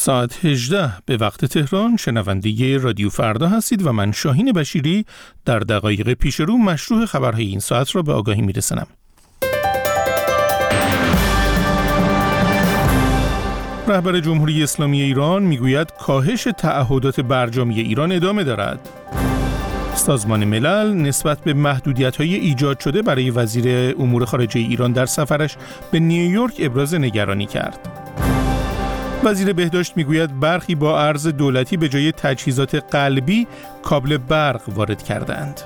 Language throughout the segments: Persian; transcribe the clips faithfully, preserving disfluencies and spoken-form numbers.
ساعت هجده به وقت تهران شنونده رادیو فردا هستید و من شاهین بشیری در دقایق پیش رو مشروع خبرهای این ساعت را به آگاهی میرسانم. رهبر جمهوری اسلامی ایران میگوید کاهش تعهدات برجامی ایران ادامه دارد. سازمان ملل نسبت به محدودیت‌های ایجاد شده برای وزیر امور خارجه ایران در سفرش به نیویورک ابراز نگرانی کرد. وزیر بهداشت میگوید برخی با ارز دولتی به جای تجهیزات قلبی کابل برق وارد کردند.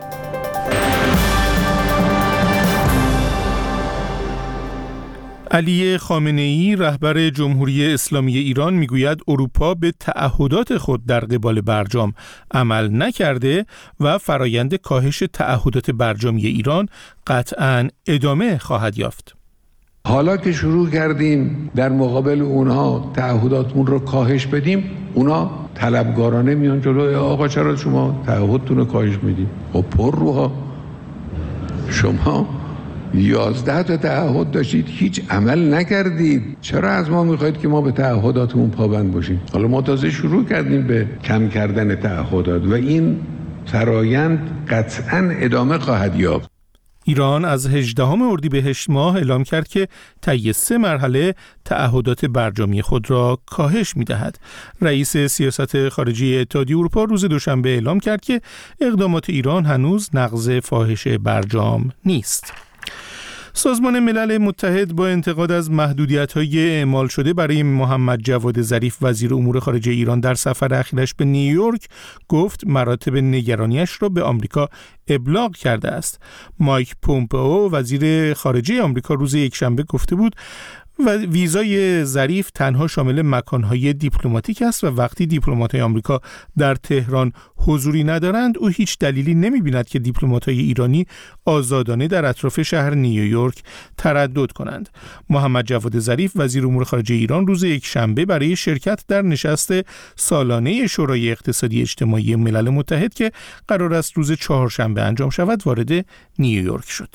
علی خامنه‌ای رهبر جمهوری اسلامی ایران میگوید اروپا به تعهدات خود در قبال برجام عمل نکرده و فرایند کاهش تعهدات برجامی ایران قطعاً ادامه خواهد یافت. حالا که شروع کردیم در مقابل اونها تعهداتمون رو کاهش بدیم، اونا طلبگارانه میان جلوی آقا چرا شما تعهدتون رو کاهش میدیم؟ خب پر روها شما یازده تا تعهد داشتید هیچ عمل نکردید، چرا از ما میخواید که ما به تعهداتمون پابند باشیم؟ حالا ما تازه شروع کردیم به کم کردن تعهدات و این فرایند قطعاً ادامه خواهد یافت. ایران از هجدهم اردیبهشت ماه اعلام کرد که طی سه مرحله تعهدات برجامی خود را کاهش می‌دهد. رئیس سیاست خارجی اتحادیه اروپا روز دوشنبه اعلام کرد که اقدامات ایران هنوز نقض فاحش برجام نیست. سازمان ملل متحد با انتقاد از محدودیت‌های اعمال شده برای محمد جواد ظریف وزیر امور خارجه ایران در سفر اخیرش به نیویورک گفت مراتب نگرانیش را به آمریکا ابلاغ کرده است. مایک پومپئو وزیر خارجه آمریکا روز یکشنبه گفته بود و ویزای ظریف تنها شامل مکانهای دیپلماتیک است و وقتی دیپلمات‌های آمریکا در تهران حضوری ندارند او هیچ دلیلی نمی‌بیند که دیپلمات‌های ایرانی آزادانه در اطراف شهر نیویورک تردد کنند. محمد جواد ظریف وزیر امور خارجه ایران روز یکشنبه برای شرکت در نشست سالانه شورای اقتصادی اجتماعی ملل متحد که قرار است روز چهارشنبه انجام شود وارد نیویورک شد.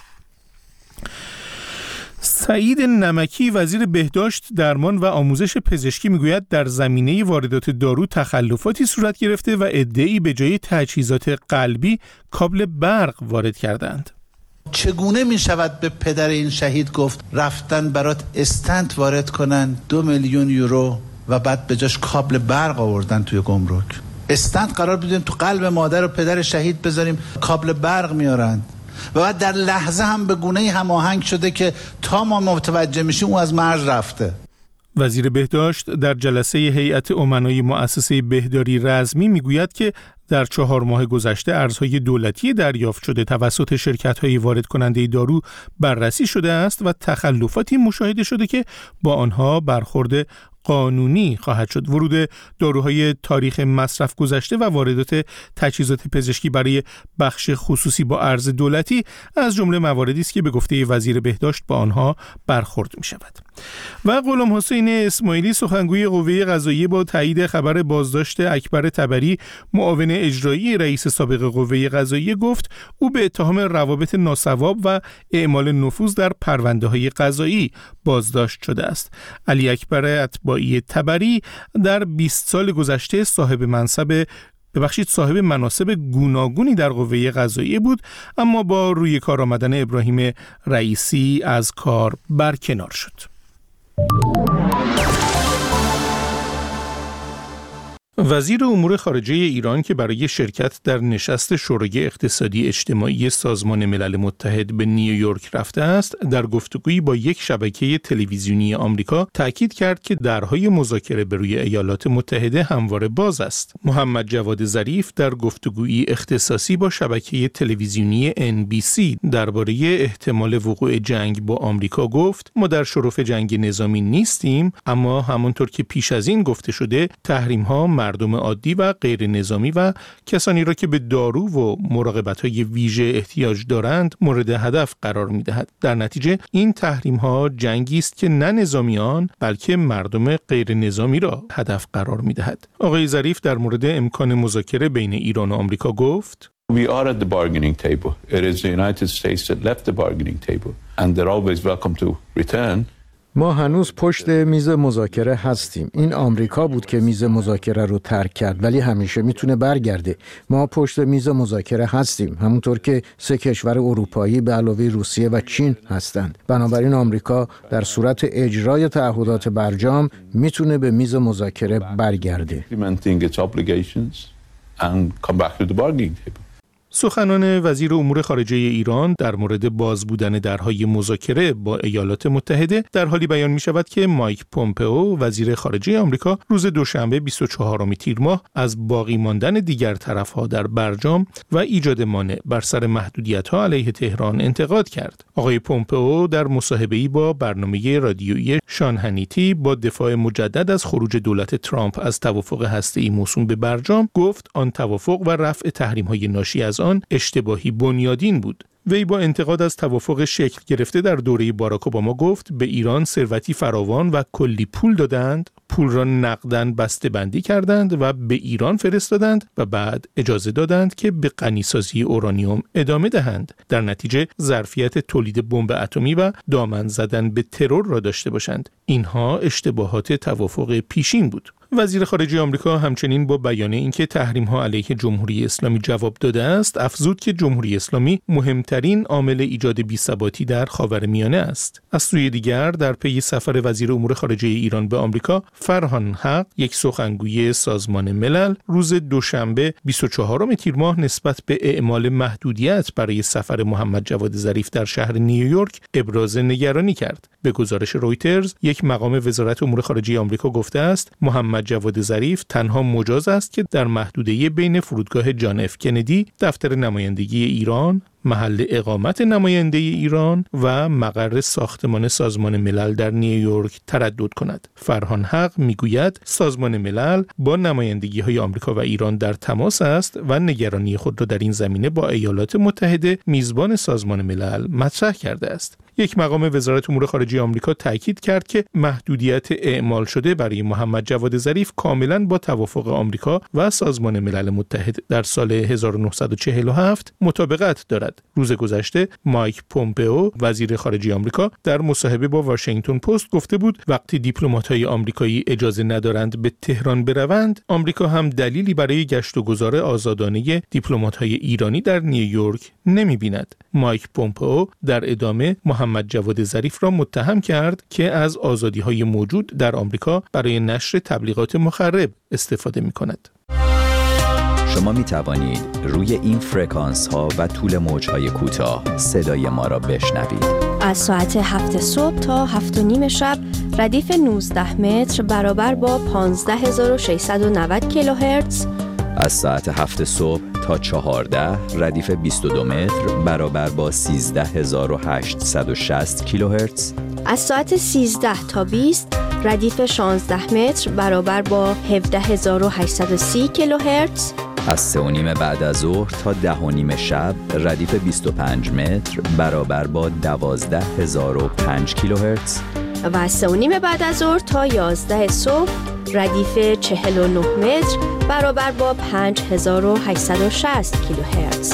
سعید نمکی وزیر بهداشت، درمان و آموزش پزشکی میگوید در زمینه واردات دارو تخلفاتی صورت گرفته و عده‌ای به جای تجهیزات قلبی کابل برق وارد کردند. چگونه می شود به پدر این شهید گفت رفتن برات استنت وارد کنن دو میلیون یورو و بعد به جاش کابل برق آوردن توی گمرک؟ استنت قرار بدیم تو قلب مادر و پدر شهید بذاریم، کابل برق میارن و بعد در لحظه هم به گونه‌ای هماهنگ شده که تا ما متوجه میشیم اون از مرز رفته. وزیر بهداشت در جلسه هیئت امنای مؤسسه بهداری رزمی میگوید که در چهار ماه گذشته ارزهای دولتی دریافت شده توسط شرکت‌های وارد کننده دارو بررسی شده است و تخلفاتی مشاهده شده که با آنها برخورد قانونی خواهد شد. ورود داروهای تاریخ مصرف گذشته و واردات تجهیزات پزشکی برای بخش خصوصی با ارز دولتی از جمله مواردی است که به گفته وزیر بهداشت با آنها برخورد می شود. و غلام حسین اسماعیلی سخنگوی قوه قضاییه با تایید خبر بازداشت اکبر طبری معاون اجرایی رئیس سابق قوه قضاییه گفت او به اتهام روابط ناصواب و اعمال نفوذ در پرونده‌های قضایی بازداشت شده است. علی اکبر اتباعی طبری در بیست سال گذشته صاحب منصب ببخشید صاحب مناصب گوناگونی در قوه قضاییه بود، اما با روی کار آمدن ابراهیم رئیسی از کار برکنار شد. وزیر امور خارجه ایران که برای شرکت در نشست شورای اقتصادی اجتماعی سازمان ملل متحد به نیویورک رفته است، در گفتگویی با یک شبکه تلویزیونی آمریکا تاکید کرد که درهای مذاکره به روی ایالات متحده همواره باز است. محمد جواد ظریف در گفتگویی اختصاصی با شبکه تلویزیونی ان بی سی درباره احتمال وقوع جنگ با آمریکا گفت: ما در شرف جنگ نظامی نیستیم، اما همانطور که پیش از این گفته شده تحریم‌ها مردم عادی و غیر نظامی و کسانی را که به دارو و مراقبت‌های ویژه احتیاج دارند مورد هدف قرار می‌دهد. در نتیجه این تحریم‌ها جنگی است که نه نظامیان بلکه مردم غیر نظامی را هدف قرار می‌دهد. آقای ظریف در مورد امکان مذاکره بین ایران و آمریکا گفت: We are at the bargaining table. It is the United States that left the bargaining table and they're always welcome to return. ما هنوز پشت میز مذاکره هستیم. این آمریکا بود که میز مذاکره رو ترک کرد، ولی همیشه میتونه برگرده. ما پشت میز مذاکره هستیم، همونطور که سه کشور اروپایی به علاوه روسیه و چین هستند. بنابراین آمریکا در صورت اجرای تعهدات برجام میتونه به میز مذاکره برگرده. سخنان وزیر امور خارجه ایران در مورد باز بودن درهای مذاکره با ایالات متحده در حالی بیان می شود که مایک پومپئو وزیر خارجه آمریکا روز دوشنبه بیست و چهارم تیر ماه از باقی ماندن دیگر طرفها در برجام و ایجاد مانع بر سر محدودیت‌ها علیه تهران انتقاد کرد. آقای پومپئو در مصاحبه‌ای با برنامه رادیویی شان هنیتی با دفاع مجدد از خروج دولت ترامپ از توافق هسته‌ای موسوم به برجام گفت آن توافق و رفع تحریم‌های ناشی از آن اشتباهی بنیادین بود. وی با انتقاد از توافق شکل گرفته در دوره باراک اوباما گفت به ایران ثروتی فراوان و کلی پول دادند، پول را نقداً بسته بندی کردند و به ایران فرستادند و بعد اجازه دادند که به غنیسازی اورانیوم ادامه دهند. در نتیجه ظرفیت تولید بمب اتمی و دامن زدن به ترور را داشته باشند. اینها اشتباهات توافق پیشین بود. وزیر خارجه آمریکا همچنین با بیان اینکه تحریم‌ها علیه جمهوری اسلامی جواب داده است، افزود که جمهوری اسلامی مهمترین عامل ایجاد بی‌ثباتی در خاورمیانه است. از سوی دیگر در پی سفر وزیر امور خارجه ایران به آمریکا، فرهان حق، یک سخنگوی سازمان ملل، روز دوشنبه بیست و چهارم تیر ماه نسبت به اعمال محدودیت برای سفر محمد جواد ظریف در شهر نیویورک ابراز نگرانی کرد. به گزارش رویترز، یک مقام وزارت امور خارجه آمریکا گفته است محمد جواد ظریف تنها مجاز است که در محدوده بین فرودگاه جان اف کندی، دفتر نمایندگی ایران، محل اقامت نماینده ایران و مقر ساختمان سازمان ملل در نیویورک تردد کند. فرهان حق میگوید سازمان ملل با نمایندگی‌های آمریکا و ایران در تماس است و نگرانی خود را در این زمینه با ایالات متحده میزبان سازمان ملل مطرح کرده است. یک مقام وزارت امور خارجه آمریکا تاکید کرد که محدودیت اعمال شده برای محمد جواد ظریف کاملاً با توافق آمریکا و سازمان ملل متحد در سال هزار و نهصد و چهل و هفت مطابقت دارد. روز گذشته مایک پومپئو وزیر خارجه آمریکا در مصاحبه با واشنگتن پست گفته بود وقتی دیپلمات‌های آمریکایی اجازه ندارند به تهران بروند، آمریکا هم دلیلی برای گشت و گذار آزادانه دیپلمات‌های ایرانی در نیویورک نمی‌بیند. مایک پومپئو در ادامه محمد جواد ظریف را متهم کرد که از آزادی‌های موجود در آمریکا برای نشر تبلیغات مخرب استفاده می‌کند. شما می توانید روی این فرکانس ها و طول موج های کوتاه صدای ما را بشنوید. از ساعت هفت صبح تا هفت و نیم شب ردیف نوزده متر برابر با پانزده هزار و ششصد و نود کیلوهرتز. از ساعت هفت صبح تا چهارده ردیف بیست و دو متر برابر با سیزده هزار و هشتصد و شصت کیلوهرتز. از ساعت سیزده تا بیست ردیف شانزده متر برابر با هفده هزار و هشتصد و سی کیلوهرتز. از سه و نیم بعد از ظهر تا ده و نیم شب ردیف بیست و پنج متر برابر با دوازده هزار و پنج کیلوهرتز. و از سه و نیم بعد از ظهر تا یازده صبح ردیف چهل و نه متر برابر با پنج هزار و هشتصد و شصت کیلوهرتز.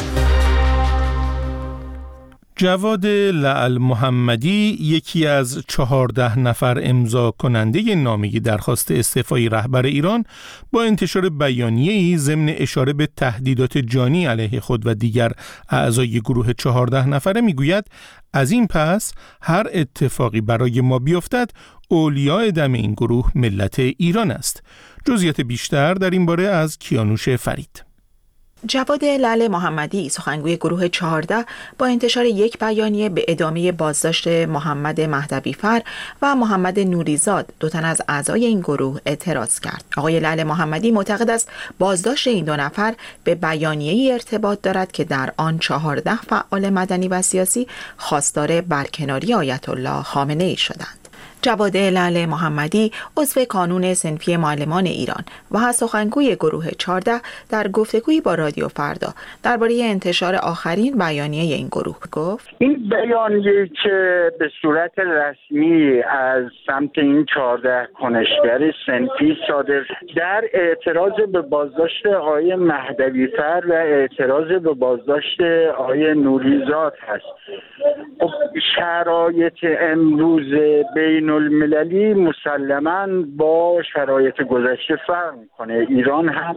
جواد لعل محمدی یکی از چهارده نفر امضا کننده نامه درخواست استعفای رهبر ایران با انتشار بیانیه‌ای ضمن اشاره به تهدیدات جانی علیه خود و دیگر اعضای گروه چهارده نفره میگوید از این پس هر اتفاقی برای ما بیفتد اولیاء دم این گروه ملت ایران است. جزئیات بیشتر در این باره از کیانوش فرید. جواد لعل محمدی سخنگوی گروه چهارده با انتشار یک بیانیه به ادامه بازداشت محمد مهدوی‌فر و محمد نوریزاد دو تن از اعضای این گروه اعتراض کرد. آقای لعل محمدی معتقد است بازداشت این دو نفر به بیانیه‌ای ارتباط دارد که در آن چهارده فعال مدنی و سیاسی خواستار برکناری آیت الله خامنه‌ای شدند. جواد لعل محمدی عضو کانون صنفی معلمان ایران و سخنگوی گروه چهارده در گفتگویی با رادیو فردا درباره انتشار آخرین بیانیه این گروه گفت: این بیانیه که به صورت رسمی از سمت این چهارده کنشگر صنفی صادر در اعتراض به بازداشت آقای مهدوی‌فر و اعتراض به بازداشت آقای نوریزاد هست. شرایط امروز بین المللی مسلماً با شرایط گذشته فرق میکنه. ایران هم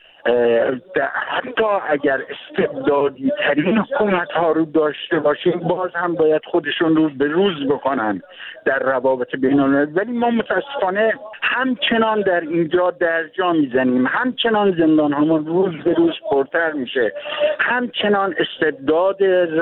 حتی اگر استبدادی ترین حکومت ها رو داشته باشیم باز هم باید خودشون رو به روز بکنن در روابط بین المللی، ولی ما متاسفانه همچنان در اینجا درجا میزنیم، همچنان زندان همون روز به روز پرتر میشه، همچنان استبداد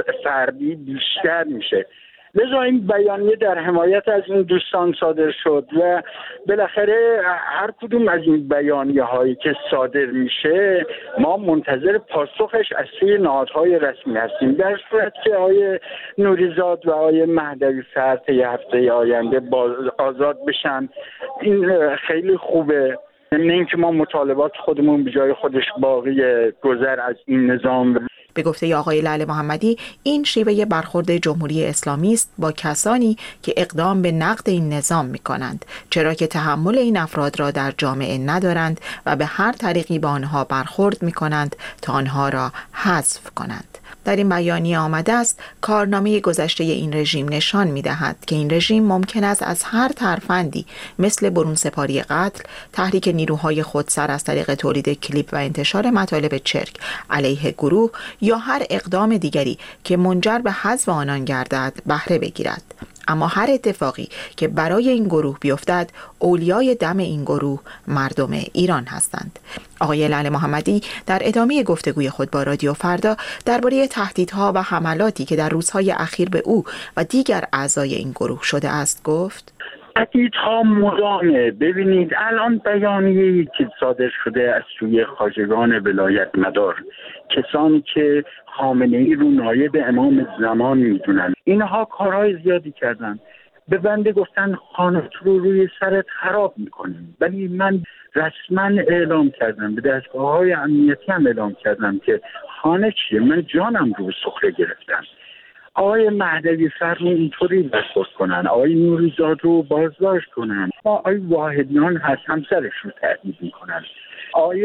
فردی بیشتر میشه. لذا این بیانیه در حمایت از این دوستان صادر شد و بالاخره هر کدوم از این بیانیه هایی که صادر میشه ما منتظر پاسخش از سوی نهادهای رسمی هستیم. در صورت که آقای نوریزاد و آقای مهدوی فرد طی هفته آینده باز آزاد بشن این خیلی خوبه. ضمن اینکه ما مطالبات خودمون به جای خودش باقی گذر از این نظام. به گفته آقای لعل محمدی این شیوه برخورد جمهوری اسلامی است با کسانی که اقدام به نقد این نظام می کنند، چرا که تحمل این افراد را در جامعه ندارند و به هر طریقی با آنها برخورد می کنند تا آنها را حذف کنند. در این بیانیه آمده است کارنامه گذشته این رژیم نشان می دهد که این رژیم ممکن است از هر ترفندی مثل برون سپاری قتل، تحریک نیروهای خودسر از طریق تولید کلیپ و انتشار مطالب چرک علیه گروه یا هر اقدام دیگری که منجر به حذف آنان گردد بهره بگیرد. اما هر اتفاقی که برای این گروه بیفتد اولیای دم این گروه مردم ایران هستند. آقای لعل محمدی در ادامه گفتگوی خود با رادیو فردا درباره تهدیدها و حملاتی که در روزهای اخیر به او و دیگر اعضای این گروه شده است گفت: تهدیدها مدامه. ببینید الان بیانیه‌ای که صادر شده از سوی خواجگان ولایت مدار، کسانی که خامنه‌ای رو نایب امام زمان میدونن، اینها کارهای زیادی کردن. به بنده گفتن خانت رو روی سرت خراب میکنیم، ولی من رسما اعلام کردم، به دستگاه‌های امنیتی هم اعلام کردم که خانه چیه، من جانم رو به سخره گرفتم. آقای مهدوی فرد رو اینطوری برخورد کنن، آقای نوریزاد رو بازداشت کنن، آقای واحدیان هست همسرش رو تهدید میکنن، آقای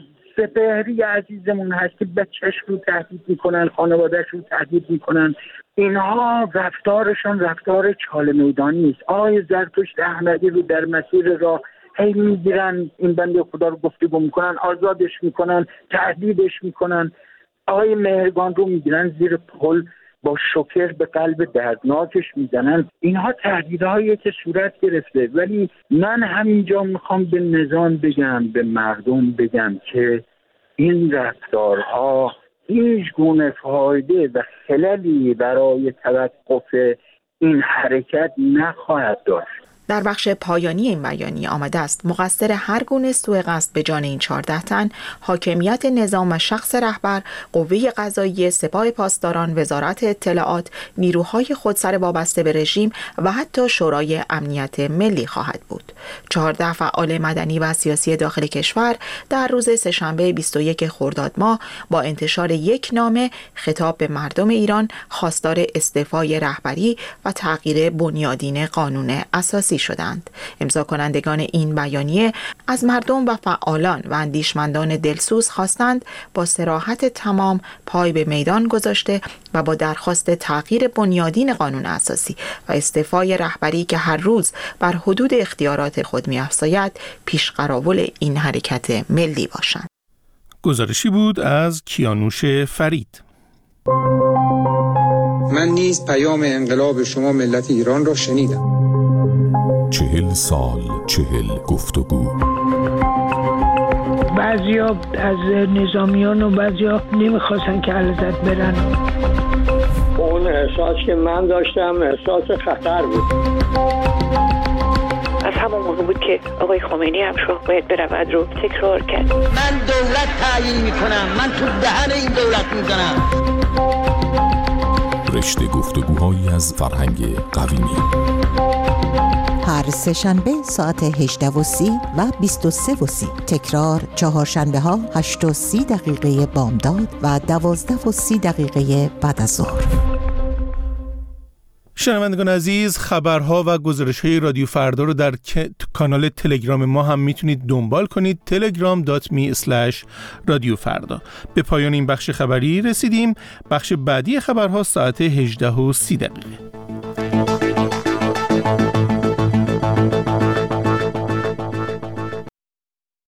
سپهری عزیزمون هست که بچهش رو تهدید میکنن، خانوادهش رو تهدید میکنن. اینها رفتارشان رفتار چاله میدانی نیست. آقای زرتشت احمدی رو در مسیر راه هی میگیرن، این بنده خدا رو گفتگو میکنن، آزادش میکنن، تهدیدش میکنن. آقای مهرگان رو میگیرن زیر پل با شوکر به قلب دردناکش میزنن. اینها تهدیدهایی که صورت گرفته، ولی من همینجا میخوام به نظام بگم، به مردم بگم که این رفتارها هیچ گونه فایده و خللی برای توقف این حرکت نخواهد داشت. در بخش پایانی این بیانیه آمده است مقصر هر گونه سوء قصد به جان این چهارده تن حاکمیت نظام و شخص رهبر، قوه قضاییه، سپاه پاسداران، وزارت اطلاعات، نیروهای خودسر وابسته به رژیم و حتی شورای امنیت ملی خواهد بود. چهارده فعال مدنی و سیاسی داخل کشور در روز سه‌شنبه بیست و یک خرداد ماه با انتشار یک نامه خطاب به مردم ایران خواستار استعفای رهبری و تغییر بنیادین قانون اساسی شدند. امضا کنندگان این بیانیه از مردم و فعالان و اندیشمندان دلسوز خواستند با صراحت تمام پای به میدان گذاشته و با درخواست تغییر بنیادین قانون اساسی و استعفای رهبری که هر روز بر حدود اختیارات خود می‌افزاید پیشقراول این حرکت ملی باشند. گزارشی بود از کیانوش فرید. من نیز پیام انقلاب شما ملت ایران را شنیدم. چهل سال چهل گفتگو. بعضیا از نظامیان و بعضیا نمیخواستن که علازت برن. اون احساس که من داشتم احساس خطر بود. از همون موقع بود که آقای خمینی هم شو باید برود رو تکرار کرد. من دولت تعیین میکنم، من تو دهن این دولت میزنم. رشته گفتگوهایی از فرهنگ قویمی. هر سه شنبه ساعت هجده و سی و بیست و سه و سی. تکرار چهارشنبه ها هشت و سی دقیقه بامداد و دوازده و سی دقیقه بعد از ظهر. شنوندگان عزیز، خبرها و گزارش‌های رادیو فردا رو در کانال تلگرام ما هم میتونید دنبال کنید. تلگرام دات می اسلش رادیو فردا. به پایان این بخش خبری رسیدیم. بخش بعدی خبرها ساعت هجده و سی دقیقه.